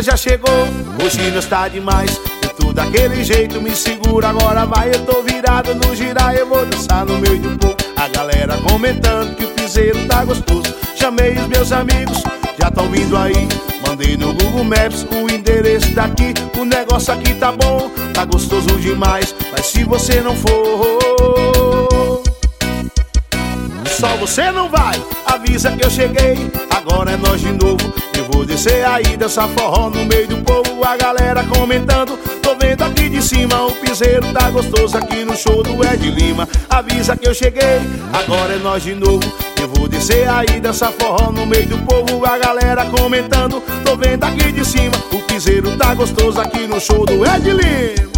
já chegou, hoje não está demais. Eu tô daquele jeito, me segura, agora vai. Eu tô virado no girar, eu vou dançar no meio do povo. A galera comentando que o piseiro tá gostoso. Chamei os meus amigos, já tão vindo aí. Mandei no Google Maps o endereço daqui. O negócio aqui tá bom, tá gostoso demais. Mas se você não for, só você não vai, avisa que eu cheguei. Agora é nós de novo. Eu vou descer aí, dançar forró no meio do povo. A galera comentando, tô vendo aqui de cima. O piseiro tá gostoso aqui no show do Ed Lima. Avisa que eu cheguei, agora é nós de novo. Eu vou descer aí, dançar forró no meio do povo. A galera comentando, tô vendo aqui de cima. O piseiro tá gostoso aqui no show do Ed Lima.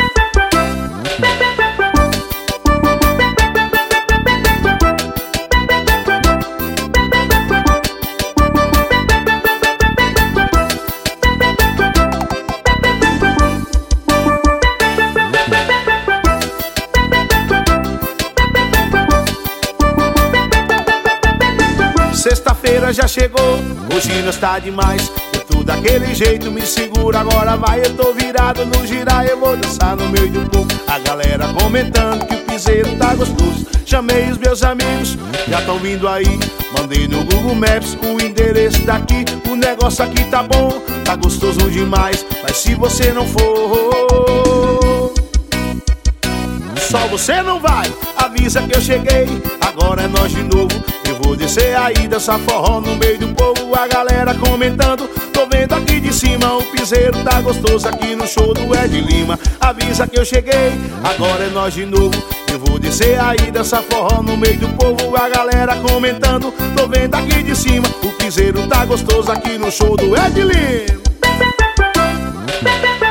Sexta-feira já chegou, hoje não está demais. Eu tô daquele jeito, me segura, agora vai. Eu tô virado no girar, eu vou dançar no meio do povo. A galera comentando que o piseiro tá gostoso. Chamei os meus amigos, já tão vindo aí. Mandei no Google Maps o endereço daqui. O negócio aqui tá bom, tá gostoso demais. Mas se você não for, só você não vai, avisa que eu cheguei. Agora é nós de novo. Eu vou descer aí, dançar forró no meio do povo. A galera comentando, tô vendo aqui de cima. O piseiro tá gostoso aqui no show do Ed Lima. Avisa que eu cheguei, agora é nós de novo. Eu vou descer aí, dançar forró no meio do povo. A galera comentando, tô vendo aqui de cima. O piseiro tá gostoso aqui no show do Ed Lima.